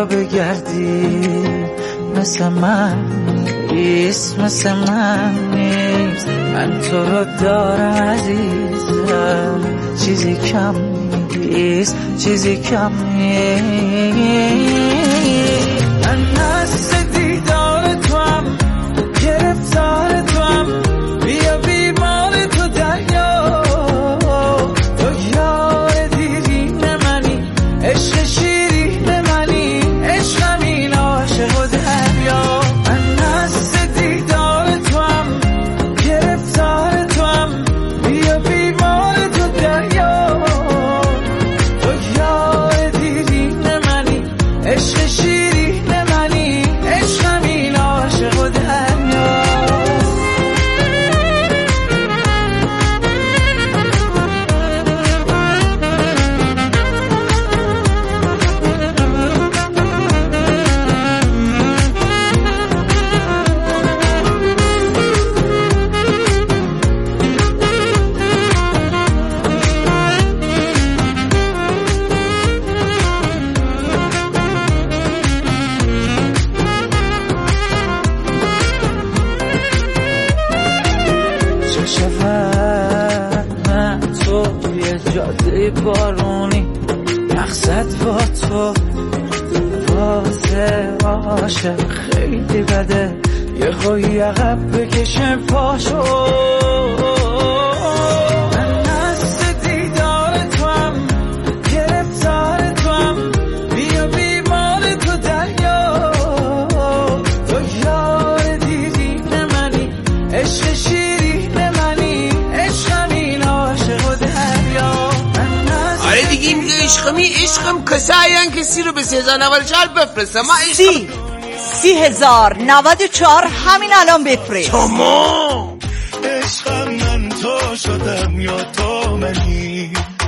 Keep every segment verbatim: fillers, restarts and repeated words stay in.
بیا بگردی مثل من نیست، مثل من نیست. من تو رو دارم عزیزم، چیزی کم نیست، چیزی کم نیست. من از دیدار تو هم گرفتار تو هم، بیا بیمار تو دریا. تو یار دیرین منی، عشق شیرین منی، عشقم این عاشق و دریا. من از دیدار تو هم گرفتار تو هم، بیا بیمار تو دریا. تو یار دیرین منی، عشق شیرین منی، عشقم این عاشق و دریا. چه شود من تو یه جاده بارونی، مقصد با تو واسه عاشق خیلی بده، یه خوی عقب بکشه پاشو. من از دیدار تو هم گرفتار تو هم، بیا بیمار تو دریا. تو یار دیرین منی، عشق شیرین منی، عشقم این عاشق و دریا. آره دیگه میگه عشقمی عشقم کسایی کسی رو به سه هزار نود و چهار بفرسته. ما سی سی هزار نود و چهار همین الان بفرست. تمام. عشقم من تو شدم یا تو منی.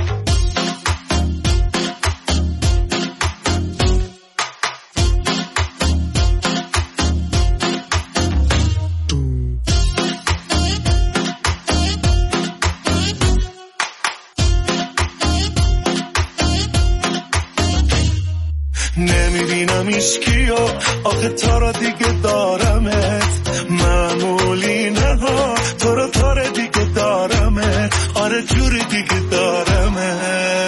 نمیبینم ایشکیو آخه تو رو دیگه دارمت، معمولی نه ها تو رو تو رو دیگه دارمت، آره جوری دیگه دارمت.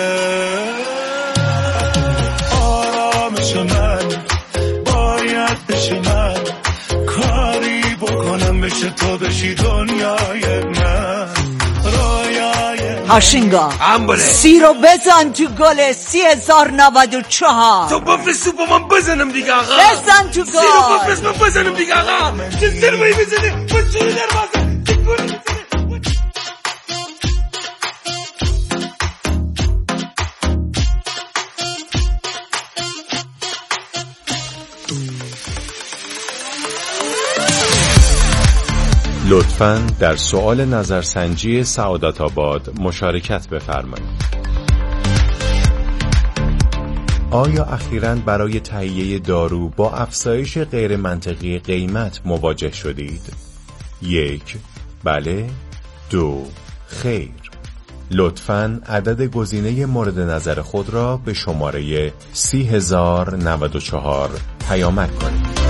آرامش من باید بشه، من کاری بکنم بشه تو بشی دنیای من. هاشینگا سی رو بزن تو گل سی هزار نود و چهار. تو بفرست تو با من بزنم دیگه آقا، بزن تو گل. سی رو بفرست من بزنم دیگه آقا. چه سرمایی بزنه من چوری در بازم چه گولی بزنه. لطفاً در سوال نظرسنجی سعادت آباد مشارکت بفرمایید. آیا اخیراً برای تهیه دارو با افزایش غیر منطقی قیمت مواجه شدید؟ یک، بله. دو، خیر. لطفاً عدد گزینه مورد نظر خود را به شماره سی هزار نود و چهار پیامک کنید.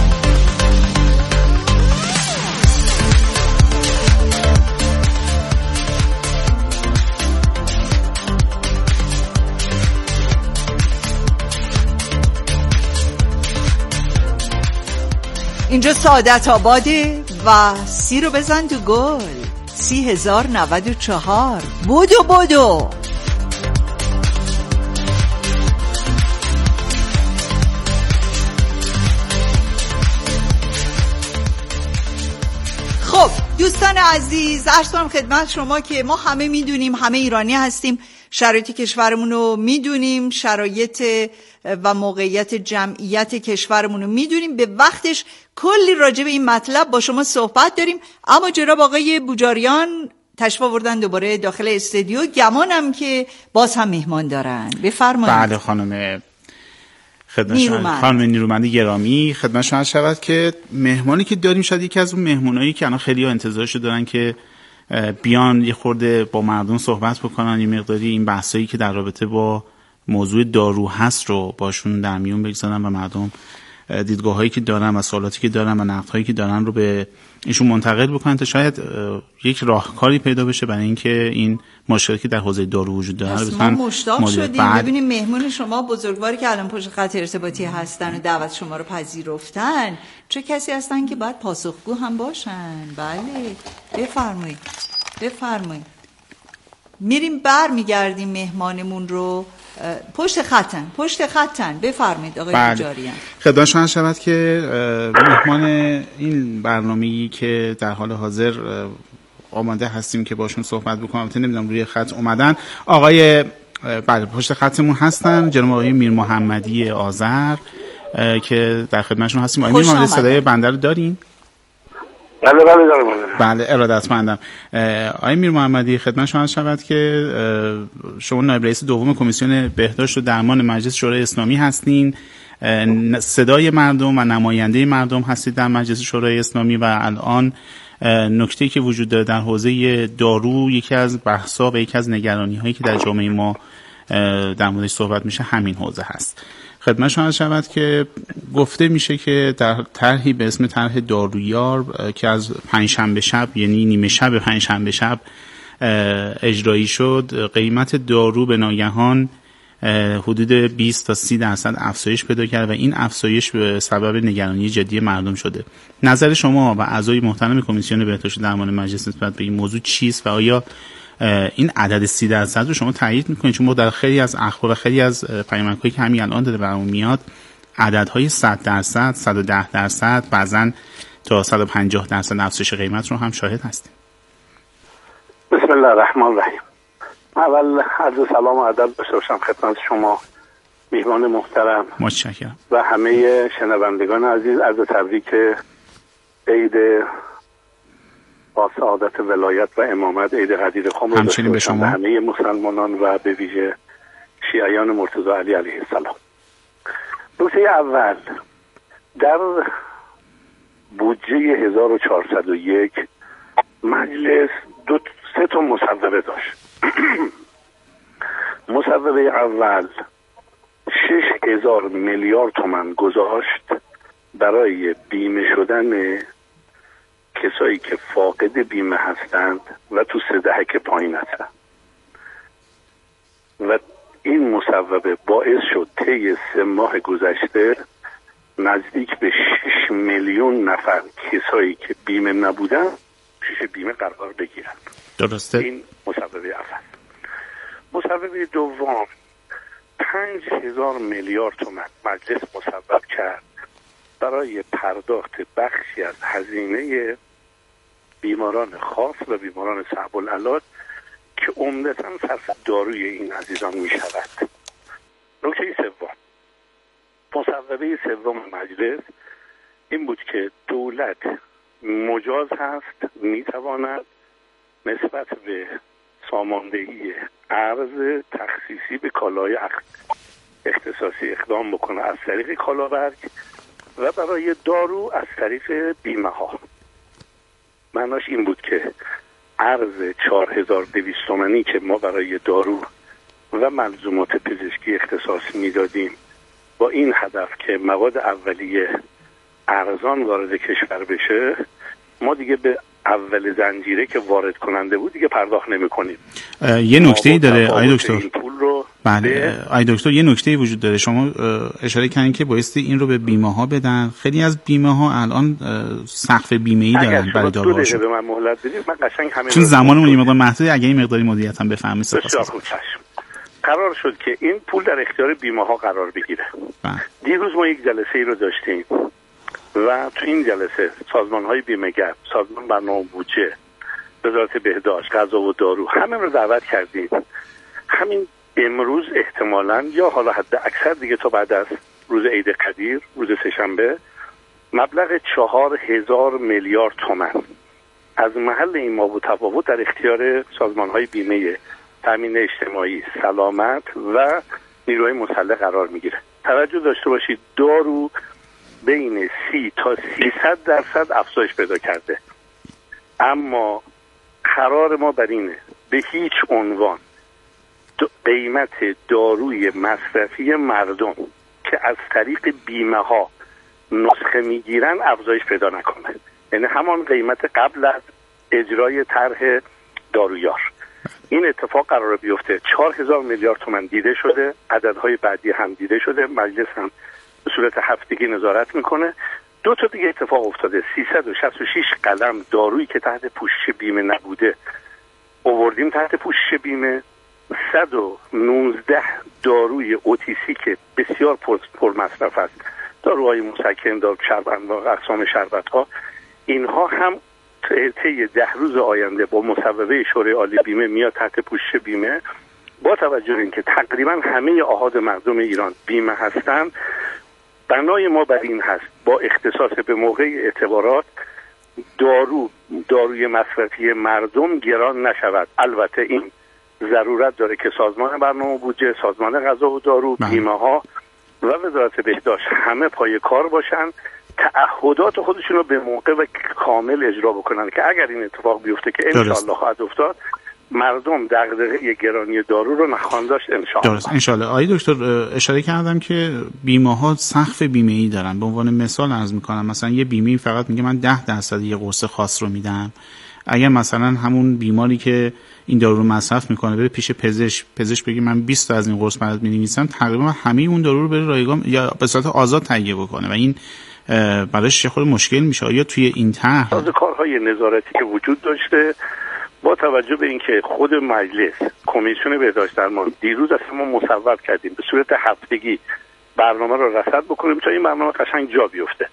اینجا سعادت آباده و سی رو بزن تو گل. سی هزار نود و چهار. بودو بودو. خب دوستان عزیز، عرض کنم خدمت شما که ما همه میدونیم، همه ایرانی هستیم، شرایط کشورمون رو میدونیم، شرایط و موقعیت جمعیت کشورمون رو میدونیم. به وقتش کلی راجع به این مطلب با شما صحبت داریم، اما جناب آقای بوجاریان تشریف آوردن دوباره داخل استودیو. گمانم که باز هم مهمان دارن. بفرمایید. بله خانم خدمت خانم نیرومند گرامی، خدمت شما شود که مهمانی که داریم شاید یکی از اون مهمونایی که الان خیلی ها انتظارشو دارن که بیان یه خورده با مردم صحبت بکنن، یه مقداری این بحثایی که در رابطه با موضوع دارو هست رو باشون در میون بگذارن و مردم دیدگاه هایی که دارن و سوالاتی که دارن و نقد هایی که دارن رو به ایشون منتقل بکنن تا شاید یک راهکاری پیدا بشه برای اینکه این مشکلی که در حوزه دارو وجود داره رو بتونن مشتاق شدیم ببینیم مهمون شما بزرگواری که الان پشت خط ارتباطی هستن و دعوت شما رو پذیرفتن چه کسی هستن که باید پاسخگو هم باشن. بله بفرمایید بفرمایید. میریم بر میگردیم مهمانمون رو پشت خطن پشت خطن بفرمایید آقای تجاریان. خدمت شما شود که مهمان این برنامه‌ای که در حال حاضر آماده هستیم که باشون صحبت بکنم، البته نمیدونم روی خط اومدن، آقای بله پشت خطمون هستن جناب آقای میر محمدی آذر که در خدمتشون هستیم. آقای میر محمدی صدای بنده رو دارین؟ بله بله دارم. بله ارادتمندم. آقای میر محمدی خدمت شما شود که شما نایب رئیس دوم کمیسیون بهداشت و درمان مجلس شورای اسلامی هستین، صدای مردم و نماینده مردم هستید در مجلس شورای اسلامی و الان نکته‌ای که وجود داره در حوزه دارو یکی از بحث‌ها و یکی از نگرانی‌هایی که در جامعه ما در موردش صحبت میشه همین حوزه هست. خدمت شما شود که گفته میشه که در طرحی به اسم طرح دارویار که از پنجشنبه شب یعنی نیمه شب پنجشنبه شب اجرایی شد، قیمت دارو به ناگهان حدود بیست تا سی درصد افزایش پیدا کرد و این افزایش به سبب نگرانی جدی مردم شده. نظر شما و اعضای محترم کمیسیون بهداشت و درمان مجلس نسبت به این موضوع چیست و آیا این عدد سی درصد رو شما تایید میکنید؟ چون ما در خیلی از اخبار و خیلی از پیامک‌هایی که همین الان داره برامون میاد عددهای صد درصد، صد و ده درصد، بعضن تا صد و پنجاه درصد افزایش قیمت رو هم شاهد هستیم. بسم الله الرحمن الرحیم. اول عرض سلام و ادب داشته باشم خدمت شما میهمان محترم. متشکرم. و همه شنوندگان عزیز عرض تبریک عید با سعادت ولایت و امامت عید قدیر خم رو همچنین به شما همه مسلمانان و به ویژه شیعیان مرتضی علی علیه السلام. نکته اول، در بودجه هزار و چهارصد و یک مجلس دو سه تا مصوبه داشت. مصوبه اول شش هزار میلیارد تومان گذاشت برای بیمه شدن کسایی که فاقد بیمه هستند و تو سه دهک پایین هستند و این مصوبه باعث شد طی سه ماه گذشته نزدیک به شش میلیون نفر کسایی که بیمه نبودن شش بیمه قرار بگیرن. درسته. این مصوبه اول. مصوبه دوم پنج هزار میلیارد تومان مجلس مصوب کرد برای پرداخت بخشی از هزینه بیماران خاص و بیماران صعب العلاج که عمدتاً صرف داروی این عزیزان می شود. نکته سوم، مصوبه سوم مجلس این بود که دولت مجاز هست می تواند نسبت به ساماندهی ارز تخصیصی به کالای اختصاصی اقدام بکنه از طریق کالابرگ و برای دارو از طریق بیمه ها. معناش این بود که ارز چهار هزار و دویست تومانی که ما برای دارو و ملزومات پزشکی اختصاص میدادیم با این هدف که مواد اولیه ارزان وارد کشور بشه، ما دیگه به اول زنجیره که وارد کننده بود دیگه پرداخت نمی کنیم. یه نکته‌ای داره آی دکتر. رو بله آی دکتر یه نکته‌ای وجود داره. شما اشاره کردین که بایستی این رو به بیمه ها بدن. خیلی از بیمه ها الان سقف بیمه‌ای دارن برای داروهاشون. به من مهلت بدید من قشنگ همین چون زمانمون یه مقدار محدوده، اگه این مقداری مدیریت هم بفهمید سپاسگزارم. قرار شد که این پول در اختیار بیمه ها قرار بگیره. دیروز ما یک جلسه ای رو داشتیم و تو این جلسه سازمان های بیمه‌گر، سازمان برنامه بودجه، وزارت بهداشت، غذا و دارو همه رو دعوت کردیم. همین امروز احتمالاً یا حالا حد اکثر دیگه تا بعد از روز عید قدیر، روز سه‌شنبه، مبلغ چهار هزار میلیارد تومان از محل این ما و تفاوت در اختیار سازمان های بیمه تامین اجتماعی، سلامت و نیروهای مسلح قرار میگیره. توجه داشته باشید دارو بین سی تا سیصد درصد افزایش پیدا کرده، اما قرار ما بر اینه به هیچ عنوان قیمت داروی مصرفی مردم که از طریق بیمه ها نسخه میگیرن افزایش پیدا نکنه، یعنی همان قیمت قبل از اجرای طرح دارویار. این اتفاق قرار بیفته. چهار هزار میلیارد تومان دیده شده، عددهای بعدی هم دیده شده، مجلس هم به صورت هفتگی نظارت میکنه. دو تا دیگه اتفاق افتاده، سیصد و شصت و شش قلم دارویی که تحت پوشش بیمه نبوده آوردیم تحت پوشش بیمه. صد و نوزده داروی اوتیسی که بسیار پر مصرف است، داروهای مسکن، دارو شربت و اقسام شربت ها، اینها هم طی ده روز آینده با مصوبه شورای عالی بیمه میاد تحت پوشش بیمه. با توجه به اینکه تقریبا همه آحاد مردم ایران بیمه هستند، بنای ما بر این هست با اختصاص به موقع اعتبارات دارو داروی مصرفی مردم گران نشود. البته این ضرورت داره که سازمان برنامه بودجه، سازمان غذا و دارو، بیمه ها و وزارت بهداشت همه پای کار باشن، تعهدات خودشون رو به موقع و کامل اجرا بکنن که اگر این اتفاق بیفته که انشالله خواهد افتاد، مردم دغدغه گرانی دارو رو نخواهند داشت انشالله. درست انشالله. آقای دکتر اشاره کردم که بیمه ها سقف بیمه ای دارن. به عنوان مثال عرض میکنم، مثلا یه بیمه فقط میگه من ده درصد یه قرص خاص رو میدم. اگر مثلا همون بیماری که این دارو رو مصرف میکنه بره پیش پزشک، پزشک بگه من بیست تا از این قرص برات می‌نویسم، تقریبا همه اون دارو رو بره رایگان یا به صورت آزاد تهیه بکنه و این برایش خود مشکل میشه. آیا توی این طرح کارهای نظارتی که وجود داشته، با توجه به اینکه خود مجلس کمیسیون بهداشت درمان دیروز اصلا ما مصوب کردیم به صورت هفتگی برنامه رو رصد بکنیم تا این برنامه قشنگ جا بیفته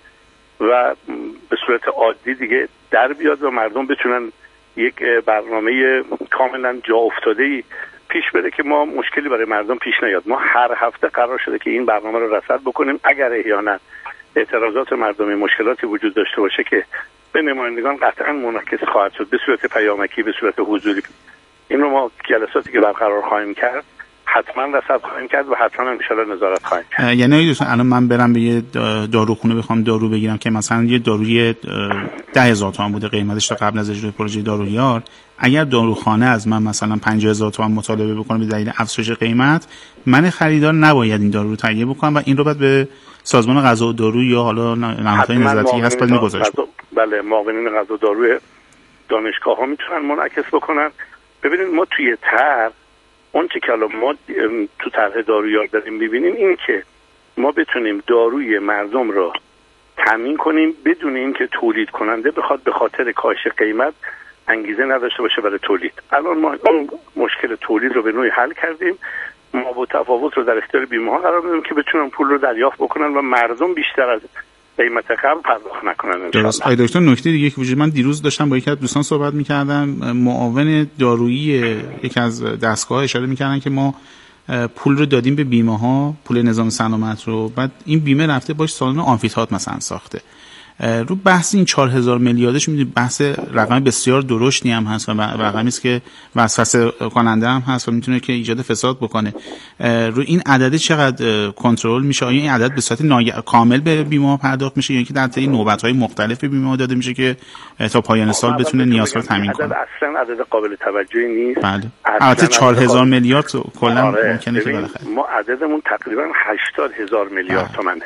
و به صورت عادی دیگه در بیاد و مردم بتونن یک برنامه کاملا جا افتاده‌ای پیش بره که ما مشکلی برای مردم پیش نیاد. ما هر هفته قرار شده که این برنامه رو رصد بکنیم. اگر احیانا اعتراضات مردمی مشکلاتی وجود داشته باشه که به نمایندگان قطعا منعکس خواهد شد به صورت پیامکی، به صورت حضوری، این رو ما جلساتی که برقرار خواهیم کرد حتما رصد خواهیم کرد و حتما ان شاءالله نظارت خواهیم کرد. یعنی دوستان الان من برم به یه داروخونه بخوام دارو بگیرم که مثلا یه داروی ده هزار تومان بوده قیمتش تا قبل از اجرای پروژه دارویار، اگر داروخانه از من مثلا پنجاه هزار تومان مطالبه بکنه به دلیل افزایش قیمت، من خریدار نباید این دارو رو تهیه بکنم و این رو بعد به سازمان غذا و دارو یا حالا نهادهای نظارتی هست باید میگذاشت. بله، معاونین غذا و دارو دانشگاه ها میتونن منعکس بکنن. ببینید ما توی طرح اون چه که ما تو طرح دارویار داریم می‌بینیم این که ما بتونیم داروی مردم رو تامین کنیم بدون اینکه تولید کننده بخواد به خاطر کاهش قیمت انگیزه نداشته باشه برای تولید. الان ما اون مشکل تولید رو به نوعی حل کردیم. ما با تفاوت رو در اختیار بیمه ها قرار میدیم که بتونن پول رو دریافت بکنن و مردم بیشتر از قیمت قبل پرداخت نکنن. درست. آقای دکتر نکته دیگه که وجود، من دیروز داشتم با یکی از دوستان صحبت می‌کردم، معاون دارویی یکی از دستگاه‌ها اشاره می‌کردن که ما پول رو دادیم به بیمه ها، پول نظام سلامت رو، بعد این بیمه رفته باش سالن آمفی‌تئاتر مثلا ساخته. رو بحث این چهار هزار میلیاردش میدونید بحث رقم بسیار درشتی هم هست و رقمی است که وسوسه کننده هم هست و میتونه که ایجاد فساد بکنه. رو این عدد چقدر کنترل میشه؟ آیا این عدد به صورت ناگ... کامل به بیمه پرداخت میشه یا اینکه در طی نوبت‌های مختلف به بیمه داده میشه که تا پایان سال بتونه نیازها رو تامین کنه؟ اصلا عدد قابل توجهی نیست. بله. البته چهار هزار میلیارد کلا آره. ممکنه که بالاخره ما عددمون تقریبا هشتاد هزار میلیارد تومانه.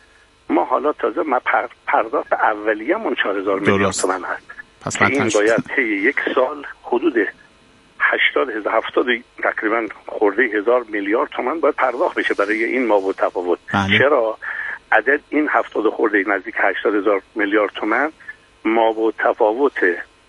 ما حالا تازه ما پرداخت اولیه‌مون چهار هزار میلیارد تومان هست. پس این باید طی یک سال حدود هشتاد هزار هفتاد تقریبا خورده هزار میلیارد تومان باید پرداخت بشه برای این ما و تفاوت. بله. چرا عدد این هفتاد خورده نزدیک هشتاد هزار میلیارد تومان ما و تفاوت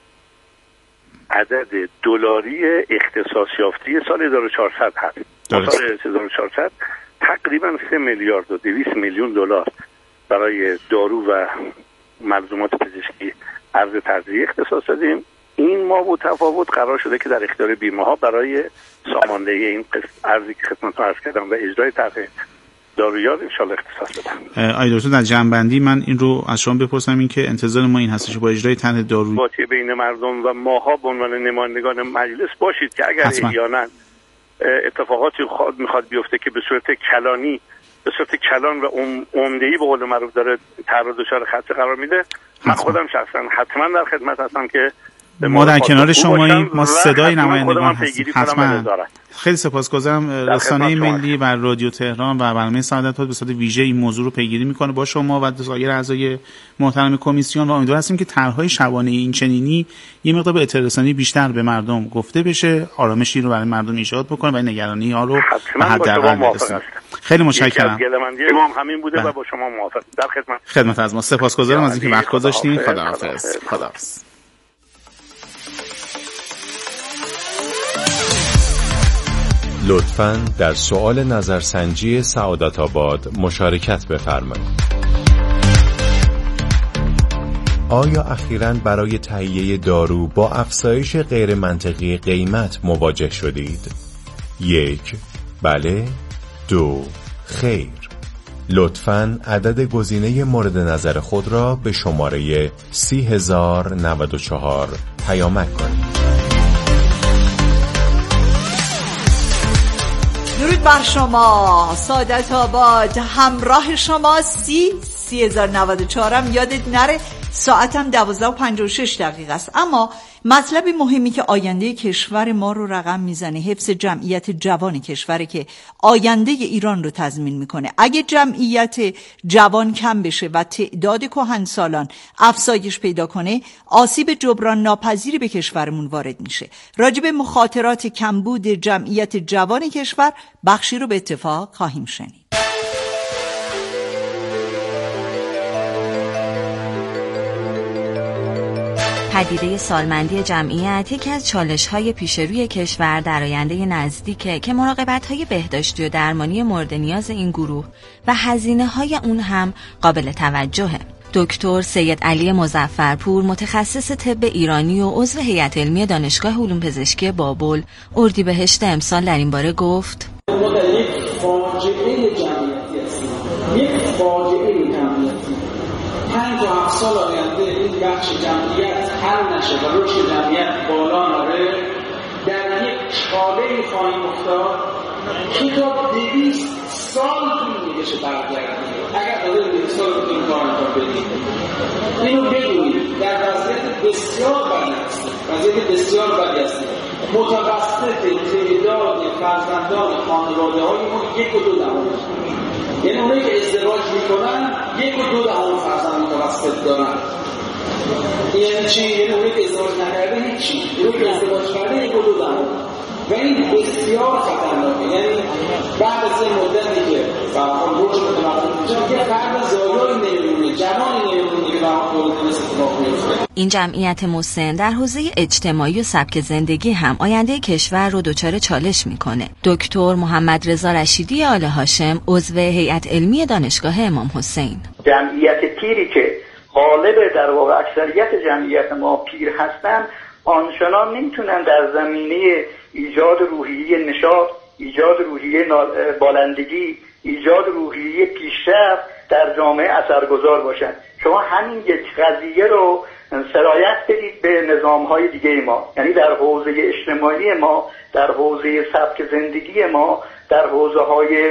عدد دلاری اختصاص یافته سال هزار و چهارصد هست. سال هزار و چهارصد تقریبا سه میلیارد و دویست میلیون دلار برای دارو و ملزومات پزشکی ارز ترجیحی اختصاص دادیم. این ما و تفاوت قرار شده که در اختیار بیمه ها برای ساماندهی این ارزی که خدمتتون عرض کردم و اجرای طرح دارویار ان شاءالله اختصاص بدم. آقای دکتر در جنبندی من این رو از شما بپرسم، این که انتظار ما این هستش با اجرای طرح دارویی باطی بین مردم و ماها به عنوان نمایندگان مجلس باشید که اگر احیانا اتفاقاتی میخواد بیفته که به صورت کلانی به صورت کلان و عمده‌ای به قول معروف داره طرح دچار خطر قرار میده، من خودم شخصا حتما در خدمت هستم که ما در کنار شماییم، ما صدای نمایندگان هستیم. حتما. خیلی سپاسگزارم. رسانه ملی و رادیو تهران و برنامه سعادت به صورت ویژه این موضوع رو پیگیری میکنه با شما و سایر اعضای محترم کمیسیون و امیدوار هستیم که طرح‌های شبانه این چنینی یه مقدار به اطلاع رسانی بیشتر به مردم گفته بشه، آرامشی رو برای مردم ایجاد بکنه و نگرانی ها رو به حداقل برسونه. خیلی متشکرم. امام همین بوده و با شما موافقم. در خدمت. خدمت از ما. سپاسگزارم از اینکه وقت گذاشتین. خداحافظ. خداحافظ. لطفاً در سؤال نظرسنجی سعادت آباد مشارکت بفرمایید. آیا اخیراً برای تهیه دارو با افزایش غیر منطقی قیمت مواجه شدید؟ یک، بله. دو، خیر. لطفاً عدد گزینه مورد نظر خود را به شماره سی هزار و نود و چهار پیامک کنید. درود بر شما. سعادت آباد همراه شما. سی سی هزار و نود و چهارم یادت نره. ساعتم دوازده و پنجاه و شش دقیقه است. اما مطلب مهمی که آینده کشور ما رو رقم میزنه حفظ جمعیت جوان کشوره که آینده ایران رو تضمین میکنه. اگه جمعیت جوان کم بشه و تعداد کهنسالان افزایش پیدا کنه، آسیب جبران ناپذیری به کشورمون وارد میشه. راجب مخاطرات کمبود جمعیت جوان کشور بخشی رو به اتفاق خواهیم شنید. پدیده سالمندی جمعیت یکی از چالش‌های پیش روی کشور در آینده نزدیکه که مراقبت‌های بهداشتی و درمانی مورد نیاز این گروه و هزینه‌های اون هم قابل توجهه. دکتر سید علی مظفرپور، متخصص طب ایرانی و عضو هیئت علمی دانشگاه علوم پزشکی بابل، اردیبهشت امسال در این باره گفت: ما در یک فاجعه جمعیتی هستیم. یک فاجعه جمعیتی. پنج و هفت سال آینده این بخش جمعیت حل نشه و رشد جمعیت بالا نره، در یک چاله‌ای خواهیم افتاد که تا دویست سال طول می‌کشه برگردیم. اگر داده دویست سال بتونیم کار انجام بدیم، اینو بدونید در وضعیت بسیار بدی هستیم. وضعیت بسیار بدی هستیم. متوسط تعداد فرزندان خانواده‌های ما یک و دو دهم، یعنی اونایی که ازدواج میکنن یک و دو دهم فرزند متوسط دارن. یعنی چی؟ یعنی اونایی که ازدواج نکرده هیچی، اونایی که ازدواج کرده یک و دو دهم. و این بسیار خطرناکه. یعنی بعد از این مدتی که فرزند رشد متوسط میشه، یه فرد زایای نمیمونه، جوانی نمیمونه که برای دولت مثل اتفاق میفته. این جمعیت مسن در حوزه اجتماعی و سبک زندگی هم آینده کشور رو دچار چالش میکنه. دکتر محمد رضا رشیدی آل هاشم، عضو هیئت علمی دانشگاه امام حسین: جمعیت پیری که غالب در واقع اکثریت جمعیت ما پیر هستن، آنچنان نمیتونن در زمینه ایجاد روحیه نشاط، ایجاد روحیه بالندگی، ایجاد روحیه پیشرفت در جامعه اثرگذار باشن. شما همین یک قضیه رو سرایت بدید به نظام‌های دیگه ما، یعنی در حوزه اجتماعی ما، در حوزه سبک زندگی ما، در حوزه‌های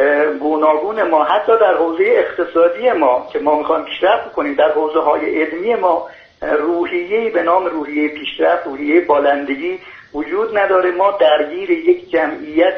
گوناگون ما، حتی در حوزه اقتصادی ما که ما می‌خوایم پیشرفت کنیم، در حوزه‌های علمی ما روحیه‌ای به نام روحیه پیشرفت، روحیه بالندگی وجود نداره. ما درگیر یک جمعیت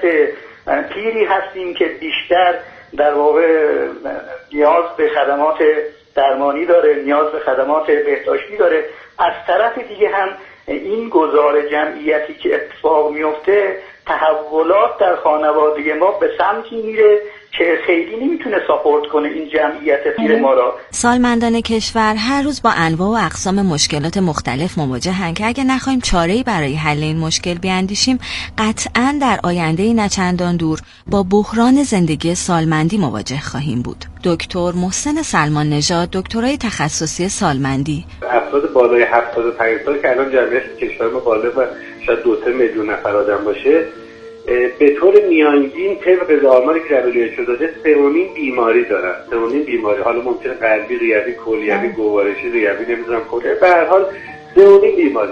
پیری هستیم که بیشتر در واقع نیاز به خدمات درمانی داره، نیاز به خدمات بهداشتی داره. از طرف دیگه هم این گذار جمعیتی که اتفاق میفته، تحولات در خانواده ما به سمتی میره که خیلی نمیتونه ساپورت کنه این جمعیت پیر ما را. سالمندان کشور هر روز با انواع و اقسام مشکلات مختلف مواجهن که اگه نخوایم چاره‌ای برای حل این مشکل بیاندیشیم، قطعاً در آینده نچندان دور با بحران زندگی سالمندی مواجه خواهیم بود. دکتر محسن سلمان نژاد، دکترای تخصصی سالمندی: افراد بالای هفتاد و پنج سال که الان جمعیت کشور ما بالغ و شاید دو سه میلیون نفر آدم باشه، به طور میانگین طبق آماری که دبلیو اچ او داده سه و نیم بیماری دارن. سه و نیم بیماری، حالا ممکنه قلبی، ریوی، کلیوی، گوارشی، ریوی، نمیدونم کلیه، به هر حال سه و نیم بیماری.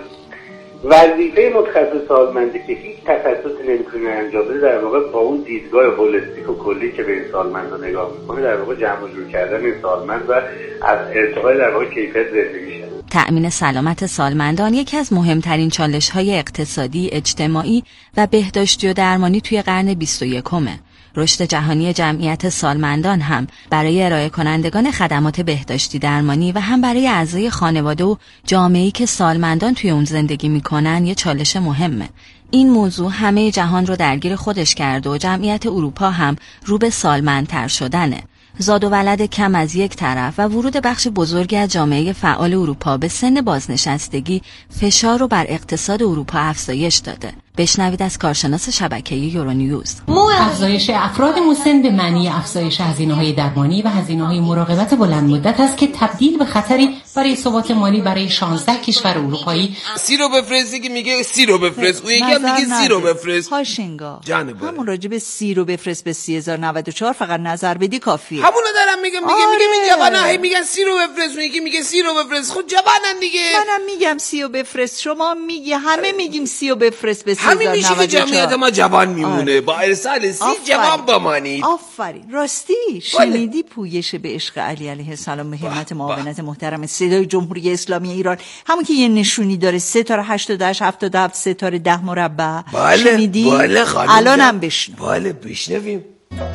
وظیفه متخصص سالمندی که هیچ تخصصی نمیتونه انجام بده، در واقع با اون دیدگاه هولستیک و کلی که به این سالمندا نگاه میکنه، در واقع جمع و جور کردن این سالمند و از ارتقای در واقع کیفیت زندگیشه. تأمین سلامت سالمندان یکی از مهمترین چالش‌های اقتصادی، اجتماعی و بهداشتی و درمانی توی قرن بیست و یکمه. رشد جهانی جمعیت سالمندان هم برای ارائه کنندگان خدمات بهداشتی درمانی و هم برای اعضای خانواده و جامعه‌ای که سالمندان توی اون زندگی میکنن یه چالش مهمه. این موضوع همه جهان رو درگیر خودش کرده و جمعیت اروپا هم رو به سالمندتر شدنه. زاد و ولد کم از یک طرف و ورود بخش بزرگی از جامعه فعال اروپا به سن بازنشستگی فشار رو بر اقتصاد اروپا افزایش داده. بشنوید از کارشناس شبکه یورونیوز. افزایش افراد مسن به معنی افزایش هزینه‌های درمانی و هزینه‌های مراقبت بلند مدت است که تبدیل به خطری برای ثبات مالی برای شانزده کشور اروپایی. سی رو بفرستی که میگه سی رو بفرست، اون یکی هم میگه سی رو بفرست. هاشنگا جانب همون راجع به سی رو بفرست به سی هزار و نود و چهار فقط نظر بدی کافیه. همونو دارم میگم دیگه. آره. میگه این جوانه هی میگن سی رو بفرست، اون یکی میگه سی رو بفرست. خود جوانن دیگه. منم میگم سی رو بفرست، شما میگی، همه میگیم سی رو بفرست به سی همین میشه که جمعیت ما جوان میمونه. آره. با ارسال سی جوان بمانید. آفرین. راستی شنیدی پویش به عشق علی علیه السلام به همت معاونت محترم صدای جمهوری اسلامی ایران، همون که یه نشونی داره ستاره هشتاد و هشت هفتاد و هفت ستاره ده مربع. بله. شنیدی؟ بله خانم. الانم بشنو. بله بشنویم.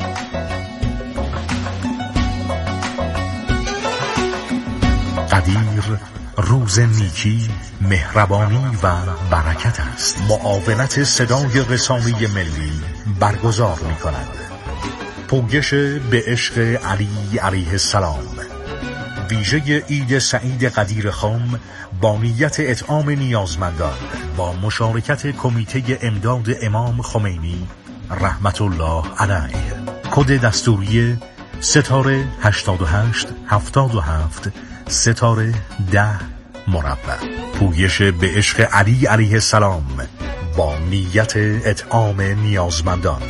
قدیر روز نیکی، مهربانی و برکت است. معاونت صدای رسانه‌ای ملی برگزار می‌کند. پویش به عشق علی علیه السلام، ویژه عید سعید قدیر خان با نیت اطعام نیازمندان با مشارکت کمیته امداد امام خمینی رحمت الله علیه. کد دستوری ستاره هشتاد و هشت هفتاد و هفت ستاره ده مربع. پویش به عشق علی علیه السلام با نیت اطعام نیازمندان.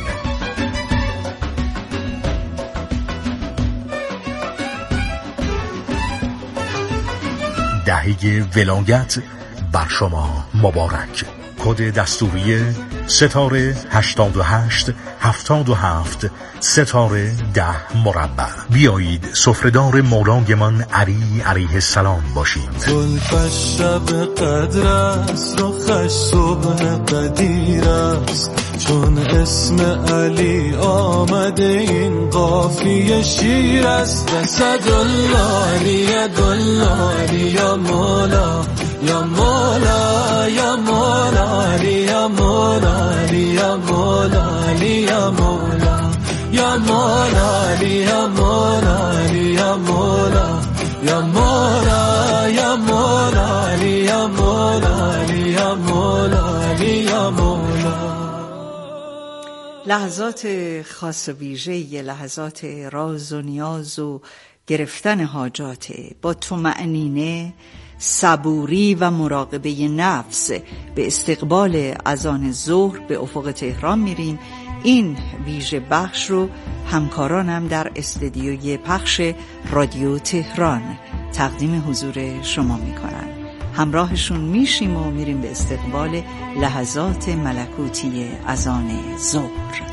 دهه ولایت بر شما مبارک. کد دستوری ستاره هشتاد و هشت هفتاد و هفت ستاره ده مربع. بیایید سفره‌دار مولایمان علی علیه السلام باشیم. زلفش شب قدر است، رخش صبح قدیر است، چون اسم علی آمده این قافیه شیر است. اسدالله علی دالله علی یا مولا یا مولا یا مولا علی یا مولا علی یا مولا علی یا مولا یا مولا علی یا مولا علی یا مولا یا مولا یا مولا علی یا مولا علی یا مولا علی یا مولا. لحظات خاص و ویژه، لحظات راز و نیاز و گرفتن حاجات، با طمأنینه، صبوری و مراقبه نفس به استقبال اذان ظهر به افق تهران میریم. این ویژه بخش رو همکارانم در استدیوی پخش رادیو تهران تقدیم حضور شما میکنن. همراهشون میشیم و میریم به استقبال لحظات ملکوتی اذان ظهر.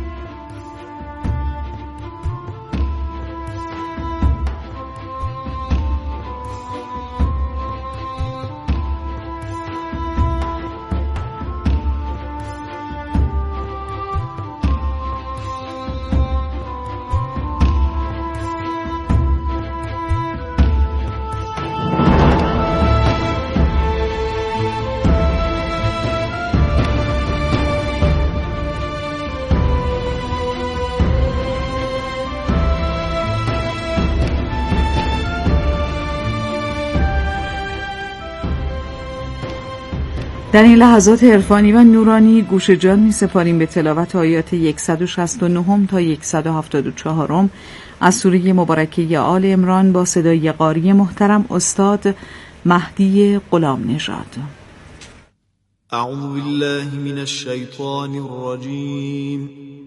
در این لحظات عرفانی و نورانی گوش جان می سپاریم به تلاوت آیات صد و شصت و نه تا صد و هفتاد و چهار از سوره مبارکه آل عمران با صدای قاری محترم استاد مهدی غلام نژاد. اعوذ بالله من الشیطان الرجیم.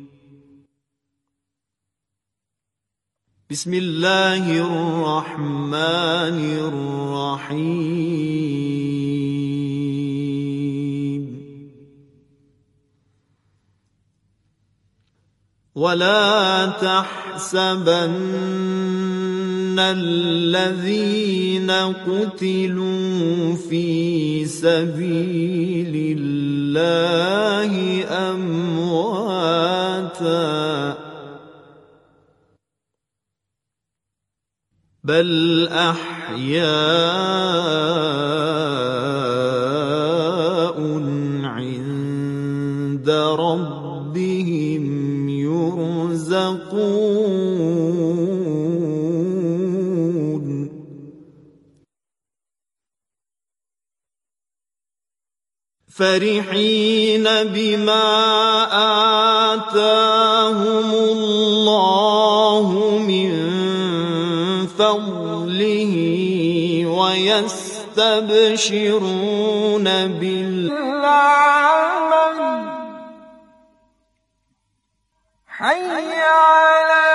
بسم الله الرحمن الرحیم. ولا تحسبن الذين قتلوا في سبيل الله أمواتا بل أحياء عند ربهم يرزقون فرحين بما آتاهم الله من فضله ويستبشرون بالعمل حي على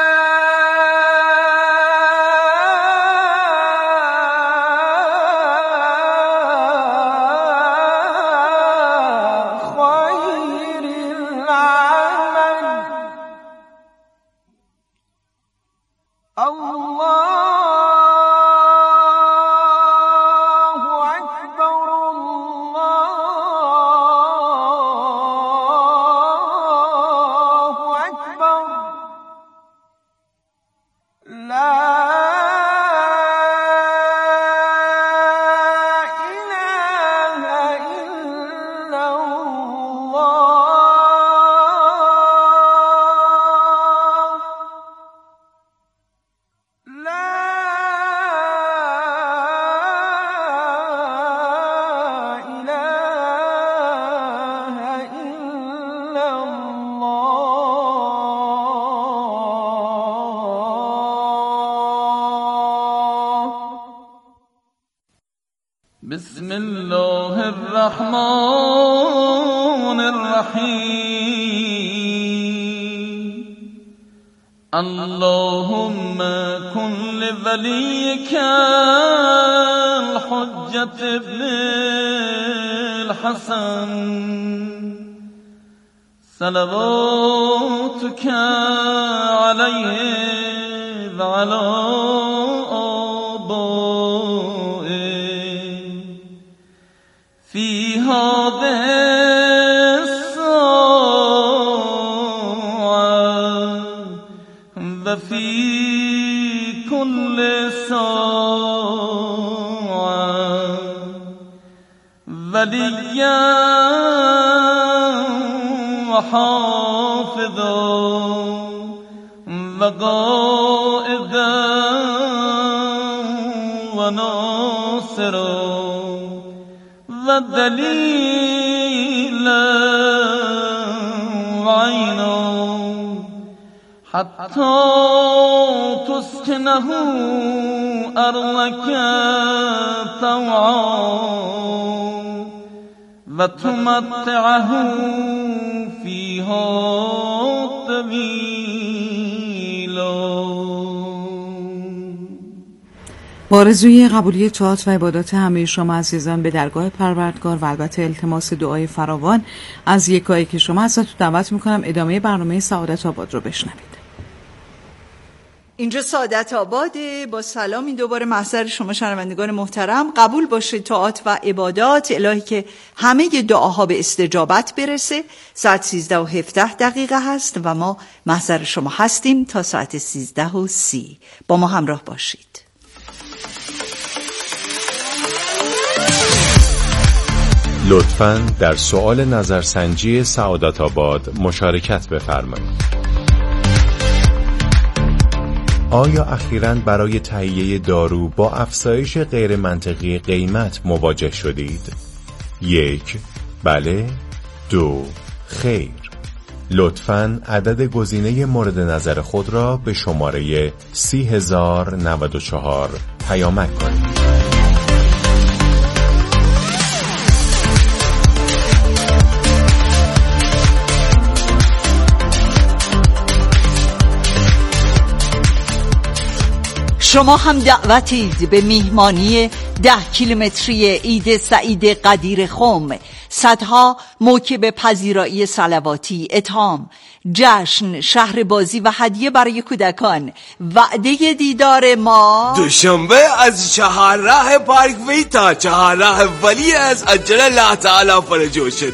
خير العمل الله بسم الله الرحمن الرحيم اللهم كن لوليك الحجة ابن الحسن صلواتك عليه وعلى في هذه الساعة وفي كل ساعة وليا وحافظا وقائدا وناصرا ودليلا وعينا حتى تسكنه أرضك طوعا وتمتعه فيها طويلا. با آرزوی قبولی طاعات و عبادات همه شما عزیزان به درگاه پروردگار و البته التماس دعای فراوان از یکایی که شما ازتون دعوت میکنم ادامه برنامه سعادت آباد رو بشنوید. اینجا سعادت آباده. با سلامی دوباره محضر شما شنوندگان محترم. قبول باشه طاعات و عبادات الهی که همه دعاها به استجابت برسه. ساعت سیزده و هفده دقیقه هست و ما محضر شما هستیم تا ساعت سیزده و سی. با ما همراه باشید. لطفاً در سوال نظرسنجی سعادت آباد مشارکت بفرمایید. آیا اخیراً برای تهیه دارو با افزایش غیر منطقی قیمت مواجه شدید؟ یک، بله. دو، خیر. لطفاً عدد گزینه مورد نظر خود را به شماره سی هزار و نود و چهار پیامک کنید. شما هم دعوتید به میهمانی ده کیلومتری عید سعید قدیر خم صدها موکب پذیرایی صلواتی، اطعام، جشن، شهر بازی و هدیه برای کودکان. وعده دیدار ما دوشنبه از چهارراه پارک وی تا چهارراه ولی از اجل الله تعالی فرجو شریف.